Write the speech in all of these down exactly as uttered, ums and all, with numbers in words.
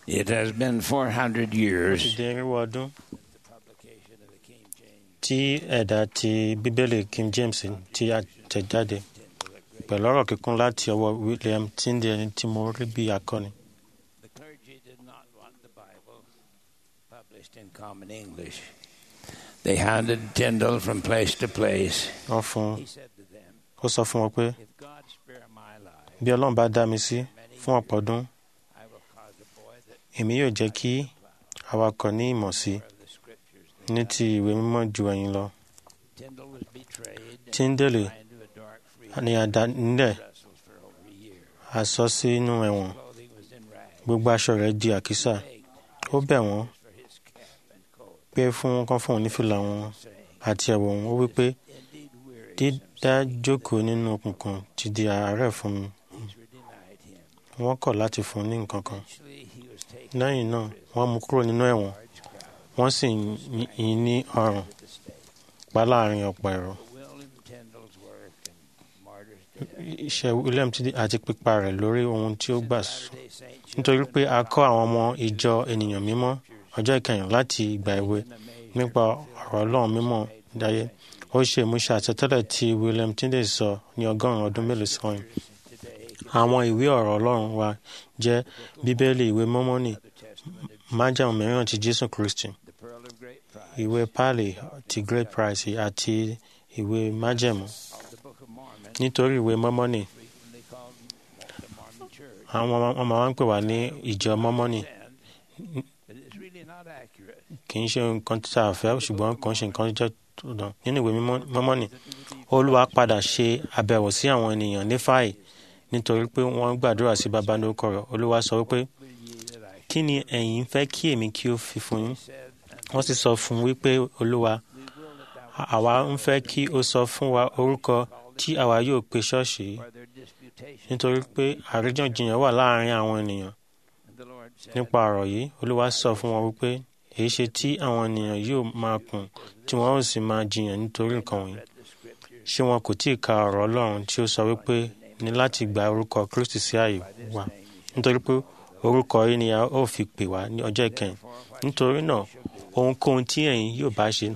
It has been four hundred Ó years ti di irínwó ọdún since the publication of the King James tí ẹ̀dà ti Bíbélì King James ti àtẹ̀jáde pẹ̀lú ọ̀rọ̀ kíkún láti ọwọ́ William Tyndale tí mo rí bí akọni. The clergy did not want the Bible published in common English. They handed Tyndale from place to place. Wọ́n fún He said to them, ó sọ fún wọn pé if God spare my life, bí Ọlọ́run bá dá mi sí fún ọ̀pọ̀ ọdún, I will cause a boy that èmi yóò jẹ́ kí awakọ̀ ní ìmọ̀ sí of the scriptures. ní ti ìwé mímọ́ ju ẹ̀yin lọ. Tyndale was betrayed and Tyndale confined to a dark free ní àdá nílẹ̀ Brussels for over a year. a sọ sínú ẹ̀wọ̀n, Clothing was in rags. gbogbo aṣọ rẹ̀ di àkísà. Begged Ó bẹ̀ wọ́n for his cap and coat, pé fún kán fún òun ní fìlà wọn saying, àti ẹ̀wù òun. Ó wí pé indeed weary. dídá jókòó nínú òkùnkùn ti di àárẹ̀ fún mi. These were denied him. Wọ́n kọ̀ láti fún un ní nǹkan kan. Eventually, he was taken Lẹ́yìn náà wọ́n mú kúrò nínú ẹ̀wọ̀n, large crowd wọ́n sì yìn ín ní ọrùn at the stake. pa láàrin ọ̀pọ̀ èrò. William Tyndale's work and martyrs death. Iṣẹ́ William Tyndale àti pípa rẹ̀ lórí ohun tí ó gbà sùn. Latter-day Saint Nítorí pé a kọ́ àwọn ọmọ ìjọ ènìyàn mímọ́ ọjọ́ ìkẹyìn láti ìgbà èwe nípa ọ̀rọ̀ Ọlọ́run mímọ́ dáyé. Ó ṣe ìmúṣẹ àsọtẹ́lẹ̀ tí William Tyndale sọ ní ọgọ́rùn-ún ọdún mélòó sẹ́yìn. today, Àwọn ìwé ọ̀rọ̀ Ọlọ́run wa jẹ́ Bíbélì, ìwé Mọ́mọ́nì, the Testament of májẹ̀mú mìíràn ti Jésù Kristi, the Pearl of Great Price, ìwé Pálí ti Great Price àti ìwé májẹ̀mú. of the Book of Mormon, Nítorí ìwé Mọ́mọ́nì, frequently called the Mormon Church. àwọn ọmọ wa ń pè wá ní ìjọ Mọ́mọ́nì. And it is really not accurate. Kì í ṣe nǹkan tí a fẹ́, ṣùgbọ́n kàn ṣe nǹkan jẹ́ tó dán. Nínú ìwé mímọ́- Mọ́mọ́nì, Olúwa padà ṣe àbẹ̀wò sí àwọn ènìyàn ní Fáì nítorí pé wọ́n gbàdúrà sí Baba lórúkọ rẹ̀. Olúwa sọ wípé, Will ye that I kí ni ẹ̀yin fẹ́ kí èmi kí ó fi fún yín? said, and Wọ́n sì sọ fún un wípé, Olúwa, we will that thou àwa ń fẹ́ kí o sọ fún wa orúkọ tí àwa yóò pe ṣọ́ọ̀ṣì yìí, for their disputation. nítorí pé àríyànjiyàn wà láàárín àwọn ènìyàn And the Lord said, nípa ọ̀rọ̀ yìí. Olúwa sọ fún wọn wípé, èyí ṣe tí àwọn ènìyàn yóò máa kùn tí wọn ó sì máa jiyàn nítorí nǹkan wọ̀nyí. read the scriptures Ṣé wọn kò tíì ka ọ̀rọ̀ Ọlọ́run tí ó sọ wípé ní láti gba orúkọ Kristi sí ààyè wa, nítorí pé orúkọ yìí ni a ó fi pè wá ní ọjọ́ ìkẹyìn. Nítorí náà, ohunkóhun tí ẹ̀yin yóò bá ṣe,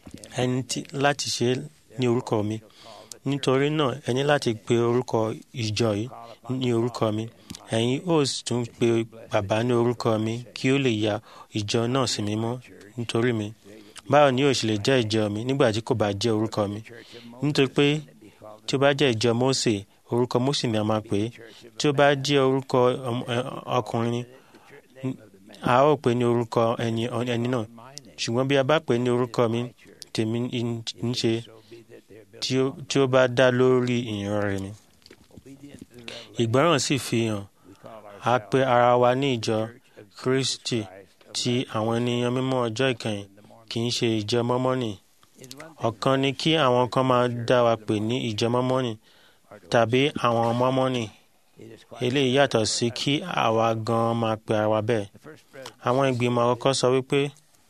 ẹ ní tí- láti ṣe é ní orúkọ mi. Nítorí náà, ẹ ní láti pe orúkọ ìjọ yìí ní orúkọ mi. Ẹ̀yin ó sì tún pe Bàbá ní orúkọ mi kí ó lè ya ìjọ náà sí mímọ́ nítorí mi. Báwo ni yóò ṣe lè jẹ́ ìjọ mi nígbà tí kò bá jẹ́ orúkọ mi? Nítorí pé tí ó bá jẹ́ ìjọ Mósè, orúkọ Mósè ni a máa pè é. Tí ó bá jẹ́ orúkọ ọm- ẹ, ọkùnrin ni, a ó pè é ní orúkọ ẹni ẹni náà. Ṣùgbọ́n bí a bá pè é ní orúkọ mi, tèmi ń ṣe tí ó- tí ó bá dá lórí ìyìn rẹ̀ mi. Ìgbọràn sì fi hàn, a pe ara wa ní ìjọ Kristi ti àwọn ènìyàn mímọ́ ọjọ́ ìkẹyìn, kì í ṣe ìjọ Mọ́mọ́nì. Ọ̀kan ni kí àwọn kan máa dá wa pè ní ìjọ Mọ́mọ́nì tàbí àwọn Mọ́mọ́nì. Eléyìí yàtọ̀ sí kí àwa gan máa pe ara wa bẹ́ẹ̀. Àwọn ìgbìmọ̀ àkọ́kọ́ sọ wípé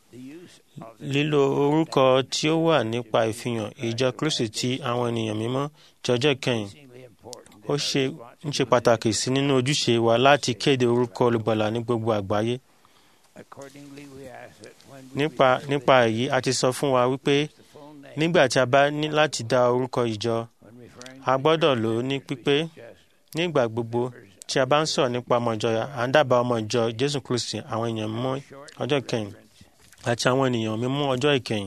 lílo orúkọ tí ó wà nípa ìfihàn ìjọ Kristi ti àwọn ènìyàn mímọ́ ti ọjọ́ ìkẹyìn ó ṣe ń ṣe pàtàkì sí nínú ojúṣe wa láti kéde orúkọ olùgbàlà ní gbogbo àgbáyé. Accordingly, we ask that when we Nípa refer nípa èyí, a ti sọ fún wa wípé to the full name, nígbà tí a bá ní láti dá orúkọ ìjọ, when referring a gbọ́dọ̀ lò ó ní pípé. just Nígbà gbogbo tí a bá ń sọ̀rọ̀ nípa ọmọ ìjọ, à ń dábàá ọmọ ìjọ Jésù Kristi, àwọn èèyàn mímọ́ ọjọ́ ìkẹyìn àti àwọn ènìyàn mímọ́ ọjọ́ ìkẹyìn.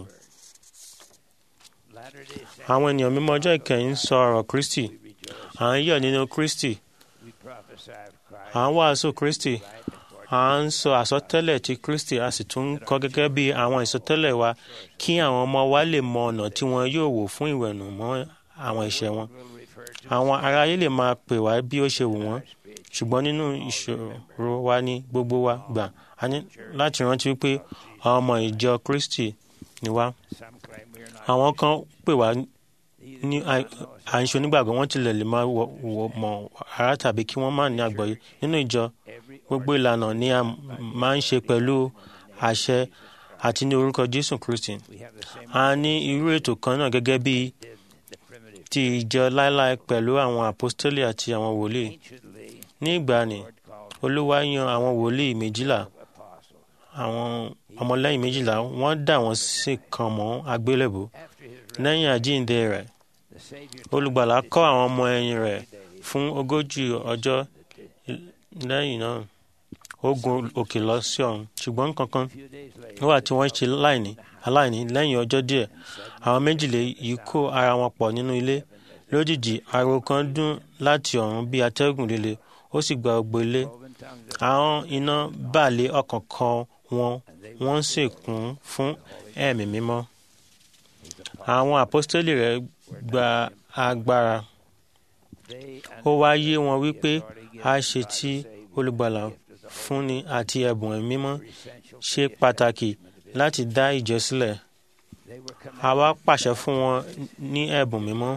Latter-day Saints, Àwọn ènìyàn mímọ́ ọjọ́ ìkẹyìn ń sọ ọ̀rọ̀ Kristi. we rejoice, À ń yọ̀ nínú Kristi. we prophesy of Christ, À ń wàásù Kristi. right according À ń sọ àsọtẹ́lẹ̀ ti Kristi, a sì tún ń kọ́ gẹ́gẹ́ bí àwọn ìsọtẹ́lẹ̀ wa kí àwọn ọmọ wa lè mọ ọ̀nà tí wọn yóò wò fún ìwẹ̀nùmọ́ àwọn ẹ̀ṣẹ̀ wọn. will refer to Àwọn aráyé lè máa pè wá bí ó ṣe wù wọ́n, ṣùgbọ́n nínú ìṣòro wa ní gbogbo wa gbà á ní láti rántí wípé ọmọ ìjọ Kristi ni wá. some claim we are not. Àwọn kan pè wá These ní à à ń ṣe onígbàgbọ́, wọ́n tilẹ̀ lè máa wọ- wọ- mọ̀ ara tàbí kí wọ́n má ní àgbọ́yé. Nínú ìjọ, every gbogbo ìlànà ni a máa ń ṣe pẹ̀lú àṣẹ àti ní orúkọ Jésù Kristi. we have the same A ní irú ètò kan náà gẹ́gẹ́ bí did the primitive. ti ìjọ láéláé pẹ̀lú àwọn àpọ́stélì àti àwọn wòlíì. Anciently, Ní ìgbàanì, Lord called Olúwa yan àwọn wòlíì méjìlá, àwọn ọmọlẹ́yìn méjìlá, wọ́n dà wọ́n sì kàn mọ́ àgbélébùú. Lẹ́yìn àjíǹde rẹ̀, Olùgbàlà kọ́ àwọn ọmọ ẹ̀yìn rẹ̀ fún ogójì ọjọ́. Lẹ́yìn náà, ó gun òkè lọ sí ọ̀run. Ṣùgbọ́n kankan wà tí wọ́n ṣe láìní aláìní. Lẹ́yìn ọjọ́ díẹ̀, àwọn méjìlá yìí kó ara wọn pọ̀ nínú ilé. Lójijì, ariwo kan dún láti ọ̀run bí atẹ́gùn líle, ó sì gba gbogbo ilé. Àwọn iná bà lé ọ̀kọ̀ọ̀kan wọn, wọ́n sì kún fún ẹ̀mí mímọ́. Àwọn àpọ́stélì rẹ̀ gba agbára. Ó wá yé wọn wípé àṣẹ tí Olùgbàlà fúnni àti ẹ̀bùn ẹ̀mí mímọ́ ṣe pàtàkì láti dá ìjọ sílẹ̀. A wá pàṣẹ fún wọn ní ẹ̀bùn mímọ́.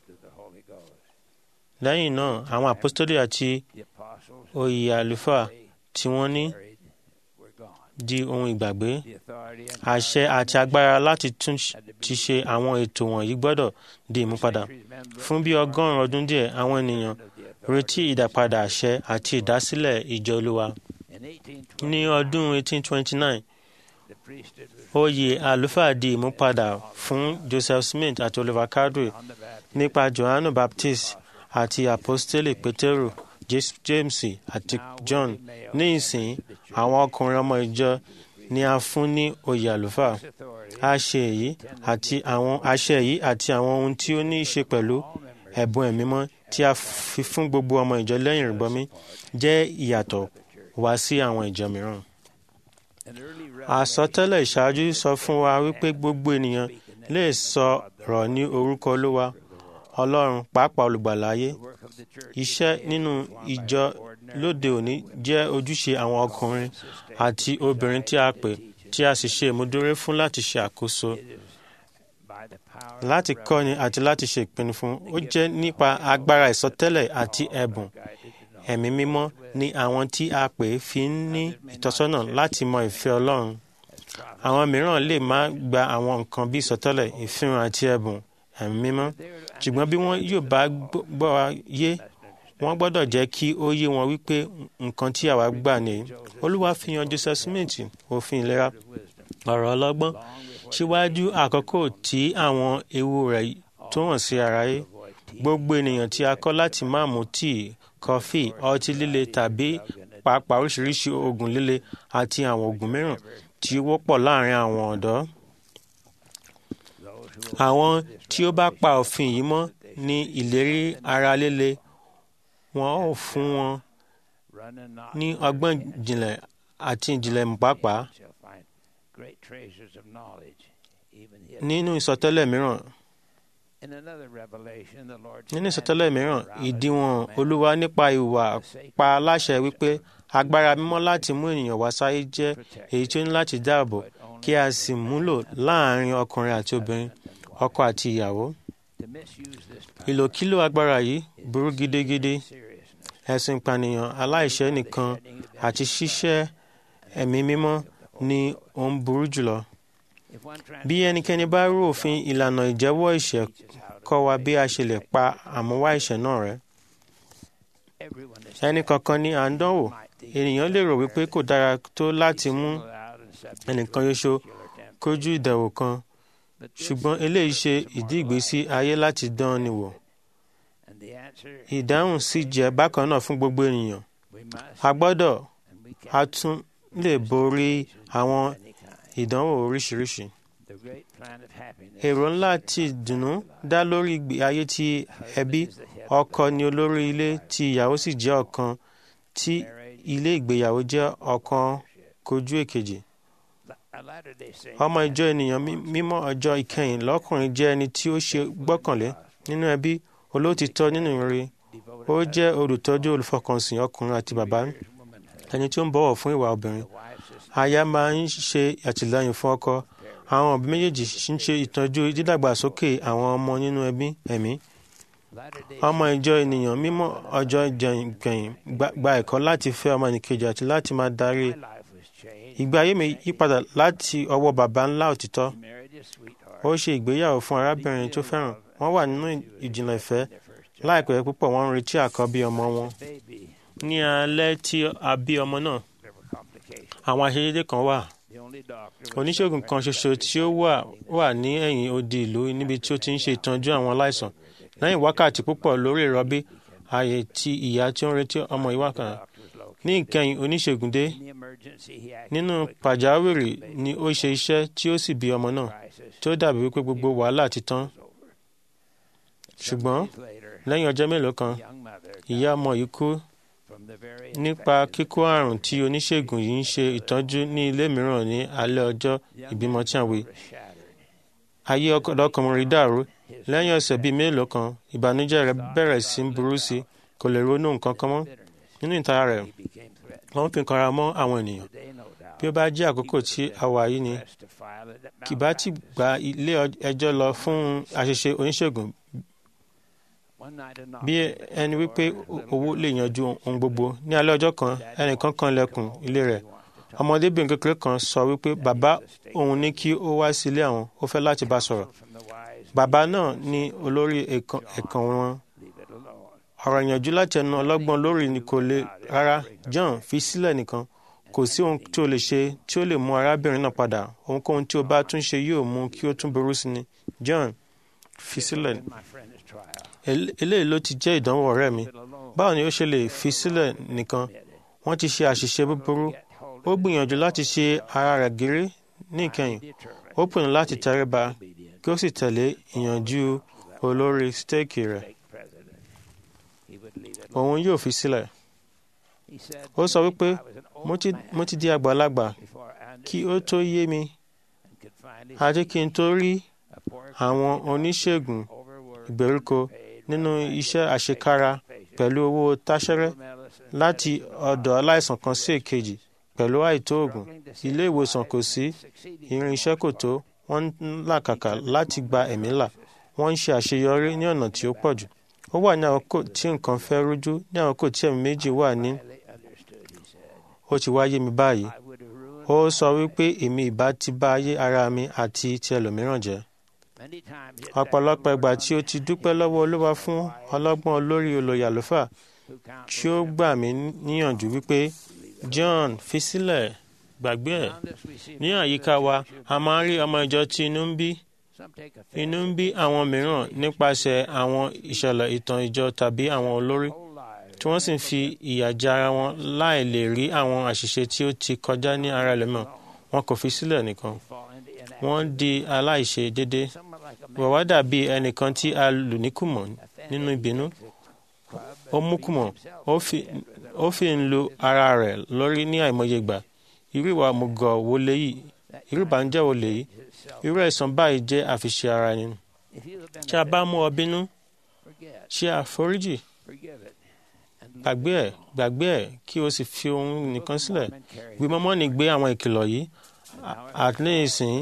Lẹ́yìn náà, àwọn àpọ́stélì àti oyè àlùfáà tí wọ́n ní di ohun ìgbàgbé. Àṣẹ àti agbára láti tún ti ṣe àwọn ètò wọ̀nyí gbọ́dọ̀ di ìmúpadà. Fún bí ọgọ́rùn-ún ọdún díẹ̀, àwọn ènìyàn retí ìdápadà àṣẹ àti ìdásílẹ̀ ìjọ Olúwa. Ní ọdún eighteen twenty-nine, oyè àlùfáà di ìmúpadà fún Joseph Smith àti Oliver Cowdery nípa Johanu Baptist àti àpọ́stélì Pétérù, James àti John. Ní ìsìn, àwọn ọkùnrin ọmọ ìjọ ni a fún ní oyè àlùfáà. Àṣẹ yìí àti àwọn àṣẹ yìí àti àwọn ohun tí ó ní í ṣe pẹ̀lú ẹ̀bùn ẹ̀mí mímọ́ tí a fi fún gbogbo ọmọ ìjọ lẹ́yìn ìrìbọmi jẹ́ ìyàtọ̀ wá sí àwọn ìjọ mìíràn. Àsọtẹ́lẹ̀ ìṣáájú sọ fún wa wípé gbogbo ènìyàn lè sọ̀rọ̀ ní orúkọ Olúwa Ọlọ́run, pàápàá Olùgbàlà ayé. Iṣẹ́ nínú ìjọ lóde òní jẹ́ ojúṣe àwọn ọkùnrin àti obìnrin tí a pè tí a sì ṣe ìmúdúró fún láti ṣe àkóso, láti kọ́ni àti láti ṣe ìpinnu fún. Ó jẹ́ nípa agbára ìsọtẹ́lẹ̀ àti ẹ̀bùn ẹ̀mí mímọ́ ni àwọn tí a pè fi ń ní ìtọ́sọ́nà láti mọ ìfẹ́ Ọlọ́run. Àwọn mìíràn lè má gba àwọn nǹkan bí ìsọtẹ́lẹ̀, ìfihàn àti ẹ̀bùn ẹ̀mí mímọ́, ṣùgbọ́n bí wọ́n yóò bá gbọ́ yé, wọ́n gbọ́dọ̀ jẹ́ kí ó yé wọn wípé nǹkan tí àwa gbà nìyí. Olúwa fi hàn Joseph Smith òfin ìlera ọ̀rọ̀ ọlọ́gbọ́n síwájú àkókò tí àwọn ewu rẹ̀ tó hàn sí aráyé. Gbogbo ènìyàn tí a kọ́ láti má mu tíì, kọfí, ọtí líle tàbí pàápàá oríṣiríṣi oògùn líle àti àwọn oògùn mìíràn tí ó wọ́pọ̀ láàárín àwọn ọ̀dọ́. Àwọn tí ó bá pa òfin yìí mọ́ ní ìlérí ara líle, wọn ó fún wọn ní ọgbọ́n ìjìnlẹ̀ àti ìjìnlẹ̀ pàápàá. Nínú ìsọtẹ́lẹ̀ mìíràn, nínú ìsọtẹ́lẹ̀ mìíràn, ìdíwọ̀n Olúwa nípa ìwà pa láṣẹ wípé agbára mímọ́ láti mú ènìyàn wá sáyé jẹ́ èyí tí ó ní láti dáàbò kí a sì múlò láàárín ọkùnrin àti obìnrin, ọkọ àti ìyàwó. Ìlòkílò agbára yìí burú gidigidi. Ẹ̀sùn ìpànìyàn, aláìṣẹ̀ nìkan àti ṣíṣẹ́ ẹ̀mí mímọ́ ni ó ń burú jùlọ. Bí ẹnikẹ́ni bá rú òfin ìlànà ìjẹ́wọ́ ẹ̀ṣẹ̀ kọ́ wa bí a ṣe lè pa àmúwá ẹ̀ṣẹ̀ náà rẹ́. Ẹnì kankan ni à ń dánwò. Ènìyàn lè rò wípé kò dára tó láti mú ẹnìkan ṣoṣo kójú ìdẹ̀wò kan, ṣùgbọ́n eléyìí ṣe ìdí ìgbésí ayé láti dán ni wò. Ìdáhùn sì jẹ́ bákan náà fún gbogbo ènìyàn. A gbọ́dọ̀ a tún lè borí àwọn ìdánwò oríṣiríṣi. Èrò ńlá ti ìdùnnú dá lórí ìgbé ayé ti ẹbí. Ọkọ ni olórí ilé tí ìyàwó sì jẹ́ ọ̀kan, tí ilé ìgbéyàwó jẹ́ ọ̀kan kojú èkejì. Ọmọ ìjọ ènìyàn mímọ́ ọjọ́ ìkẹyìn lọ́kùnrin jẹ́ ẹni tí ó ṣe gbọ́kànlé nínú ẹbí, olóòtítọ́ nínú ìrere. Ó jẹ́ olùtọ́jú olùfọkànsìn ọkùnrin àti bàbá, ẹni tí ó ń bọ̀wọ̀ fún ìwà obìnrin. Aya máa ń ṣe àtìlẹ́yìn fún ọkọ. Àwọn òbí méjèèjì ń ṣe ìtọ́jú dídàgbàsókè àwọn ọmọ nínú ẹbí ẹ̀mí. Ọmọ ìjọ ènìyàn mímọ́ ọjọ́ ìkẹyìn gba ẹ̀kọ́ láti fẹ́ ọmọnìkejì àti láti máa darí. Ìgbé ayé mi yípadà láti ọwọ́ bàbá ńlá òtítọ́. Ó ṣe ìgbéyàwó fún arábìnrin tó fẹ́ràn. Wọ́n wà nínú ìjìnlẹ̀ ìfẹ́. Láìpẹ́ púpọ̀ wọ́n ń retí àkọ́bí ọmọ wọn. ní alẹ́ tí a bí ọmọ náà àwọn àṣeyédé kan wà. Oníṣègùn kan ṣoṣo tí ó wà wà ní ẹ̀yìn odi ìlú níbi tí ó ti ń ṣe ìtọ́jú àwọn aláìsàn. Lẹ́yìn wákàtí púpọ̀ lórí ìrọbí, ààyè tí ìyá tí ó ń retí ọmọ ìwà kan. Ní ìkẹyìn oníṣègùn dé. Nínú pàjáwìrì ni ó ṣe iṣẹ́ tí ó sì bí ọmọ náà, tí ó dàbí wípé gbogbo wàhálà ti tán. Ṣùgbọ́n lẹ́yìn ọjọ́ mélòó kan, ìyá ọmọ yìí kú nípa kíkó àrùn tí oníṣègùn yìí ń ṣe ìtọ́jú ní ilé mìíràn ní alẹ́ ọjọ́ ìbímọ tí a wí. Ayé ọkùnrin dàrú. Lẹ́yìn ọ̀sẹ̀ bíi mélòó kan, ìbànújẹ́ rẹ̀ bẹ̀rẹ̀ sí í burú sí i, kò lè ronú nǹkan kan mọ́. Nínú ìtara rẹ̀, wọ́n fi kanra mọ́ àwọn ènìyàn. Bí ó bá jẹ́ àkókò tí a wà yìí ni, kì bá ti gba ilé ẹjọ́ lọ fún àṣìṣe oníṣègùn bí ẹni wípé owó lè yanjú ohun gbogbo. Ní alẹ́ ọjọ́ kan, ẹnìkan kan lẹ̀kùn ilé rẹ̀. Ọmọdébìnrin kékeré kan sọ wípé bàbá òun ní kí ó wá sí ilé àwọn, ó fẹ́ láti bá sọ̀rọ̀. Bàbá náà ní olórí ẹ̀kan wọn. Ọ̀rọ̀ ìyànjú láti ẹnu ọlọ́gbọ́n lórí ni kò le rárá. John, fi sílẹ̀ nìkan. Kò sí ohun tí o lè ṣe tí ó lè mú arábìnrin náà padà. Ohunkóhun tí o bá tún ṣe yóò mú kí ó tún burú sí ni. John, fi sílẹ̀. Eléyìí ló ti jẹ́ ìdánwò ọ̀rẹ́ mi. Báwo ni ó ṣe lè fi sílẹ̀ nìkan? Wọ́n ti ṣe àṣìṣe búburú. Ó gbìyànjú láti ṣe ara rẹ̀ gírí ní ìkẹyìn. Ó pinnu láti tẹríba kí ó sì tẹ̀lé ìyànjú olórí stéèkì rẹ̀. Òun yóò fi sílẹ̀. Ó sọ wípé mo ti di àgbàlagbà kí ó tó yé mi àti kí n tó rí àwọn oníṣègùn ìgbèríko nínú iṣẹ́ àṣekára pẹ̀lú owó táṣẹ́rẹ́ láti ọ̀dọ̀ aláìsàn kan sí èkejì pẹ̀lú àìtó oògùn. Ilé ìwòsàn kò sí, irinṣẹ́ kò tó, wọ́n ń làkàkà láti gba ẹ̀mí là. Wọ́n ń ṣe àṣeyọrí ní ọ̀nà tí ó pọ̀ jù. Ó wà ní àkókò tí nǹkan fẹ́ rújú, ní àkókò tí ẹ̀mí méjì wà ní. Ó ti wá yé mi báyìí. Ó sọ wípé èmi ìbá ti bá ayé ara mi àti ti ẹlòmíràn jẹ́. Ọ̀pọ̀lọpọ̀ ìgbà tí ó ti dúpẹ́ lọ́wọ́ Olúwa fún ọlọ́gbọ́n olórí olóyè àlùfáà tí ó gbà mí níyànjú wípé John, fi sílẹ̀, gbàgbé ẹ̀. Ní àyíká wa, a máa ń rí ọmọ ìjọ tí inú ń bí. Inú ń bí àwọn mìíràn nípasẹ̀ àwọn ìṣẹ̀lẹ̀ ìtàn ìjọ tàbí àwọn olórí tí wọ́n sì ń fi ìyà jẹ ara wọn láì lè rí àwọn àṣìṣe tí ó ti kọjá ní ara ẹlòmíràn. Wọn kò fi sílẹ̀ nìkan. Wọ́n di aláìṣe déédéé. Wàwá dàbí ẹnìkan tí a lù ní kùmọ̀ nínú ìbínú. Ó mú kùmọ̀, ó fi ń lu ara rẹ̀ lórí ní àìmọye ìgbà. Irú ìwà òmùgọ̀ wo lèyí? Irú ìbànújẹ́ wo lèyí? Irú ẹ̀san báyìí jẹ́ àfiṣe ara ẹni. Tí a bá mú ọ bínú, ṣe àforíjì. Gbàgbé ẹ̀, gbàgbé ẹ̀ kí o sì fi ohun nìkan sílẹ̀. Ìgbìmọ̀ mọ́ni gbé àwọn ìkìlọ̀ yìí. Àtúnyẹ̀sìn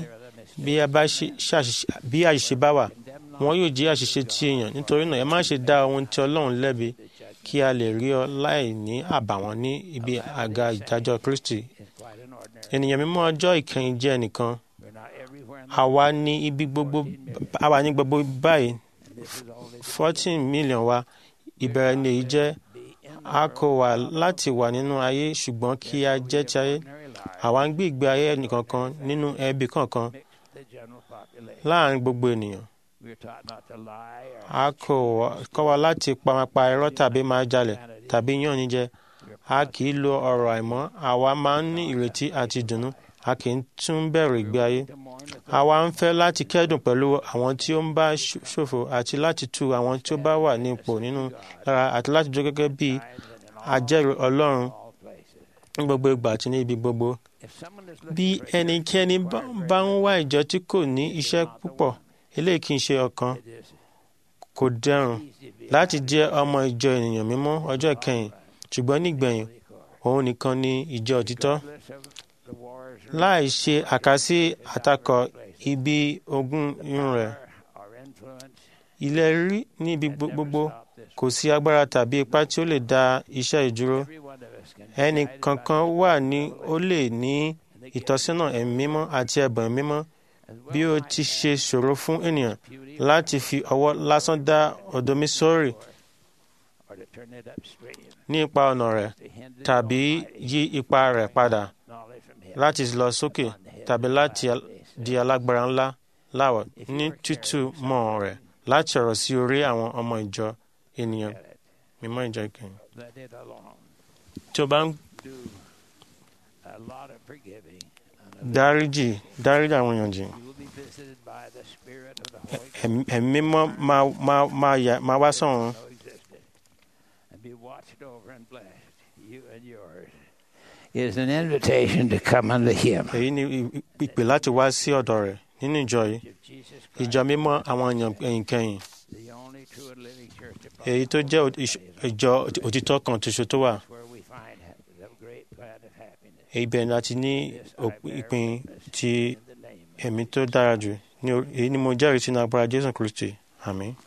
bí àṣìṣe bá wà, wọn yóò jẹ́ àṣìṣe tí èèyàn. Nítorí náà, ẹ má ṣe dá ohun tí Ọlọ́run lẹ́bi kí a lè rí ọ láì ní àbàwọ́n ní ibi àga ìdájọ́ Kristi. Ènìyàn mímọ́ ọjọ́ ìkẹyìn jẹ́ ẹnìkan. Àwa ní ibi gbogbo, àwa ní gbogbo báyìí. fourteen million wa. Ìbẹ̀rẹ̀ ni èyí jẹ́. A kò wá láti wà nínú ayé ṣùgbọ́n kí a jẹ́ ti ayé. Àwa ń gbé ìgbé ayé ẹnìkankan nínú ẹbí kankan láàrin gbogbo ènìyàn. A kò kọ́ wa láti pa irọ́ tàbí máa jalè tàbí yàn ní jẹ. A kì í lo ọ̀rọ̀ àìmọ́. Àwa máa ń ní ìrètí àti ìdùnnú. A kì í tún bẹ̀rù ìgbé ayé. Àwa ń fẹ́ láti kẹ́dùn pẹ̀lú àwọn tí ó ń bá ṣòfò àti láti tu àwọn tí ó bá wà ní ipò nínú lára àti láti dúró gẹ́gẹ́ bí ajẹ́rìí Ọlọ́run ní gbogbo ìgbà àti ní ibi gbogbo. Bí ẹnikẹ́ni bá ń wá ìjọ tí kò ní iṣẹ́ púpọ̀, eléyìí kì í ṣe ọ̀kan. Kò dẹrùn láti jẹ́ ọmọ ìjọ ènìyàn mímọ́ ọjọ́ ìkẹyìn, ṣùgbọ́n nígbẹ̀yìn, òun nìkan ni ìjọ òtítọ́. Láì ṣe àkàsí àtakò ibi ogún irun rẹ̀. Ilẹ̀ rí ní ibi gbogbo. Kò sí agbára tàbí ipá tí ó lè dá iṣẹ́ ìdúró. Ẹnì kankan wà ní ó lè ní ìtọ́sínà ẹ̀mí mímọ́ àti ẹ̀bùn ẹ̀mí mímọ́. Bí ó ti ṣe ṣòro fún ènìyàn láti fi ọwọ́ lásán dá odò mi sórí turn it upstream, ní ipa ọ̀nà rẹ̀ to hinder the tàbí Almighty yí ipa rẹ̀ padà knowledge from him. láti lọ sókè tàbí láti di alágbára ńlá láwọ̀ ní tútù mọ́ rẹ̀ láti ọ̀rọ̀ sí orí àwọn ọmọ ìjọ ènìyàn mímọ́ ìjọ ìkẹyìn. Let it alone. Tí o bá ń Do a lot of forgiving. And dáríjì dáríjì àwọn èèyàn jì, you will be visited by the Spirit of the Holy ẹ̀mí ẹ̀mí mímọ́ máa máa máa yà máa wá sọ̀run Ghost existed, and be watched over and blessed, you and yours. It is an invitation to come unto Him. èyí ni ìpè láti wá sí ọ̀dọ̀ rẹ̀ nínú ìjọ yìí, Of Jesus ìjọ Christ, mímọ́ àwọn èèyàn ẹ̀yìnkẹyìn, the only true and living church upon èyí tó jẹ́ ìjọ òtítọ́ kan ṣoṣo tó wà. where we find the great plan of happiness. Ibẹ̀ ni a ti ní ìpín ti In the name of ẹ̀mí tó dára jù. Ní orí- èyí ni mo jẹ́rìí sínú agbára Jésù Kristi. Àmín.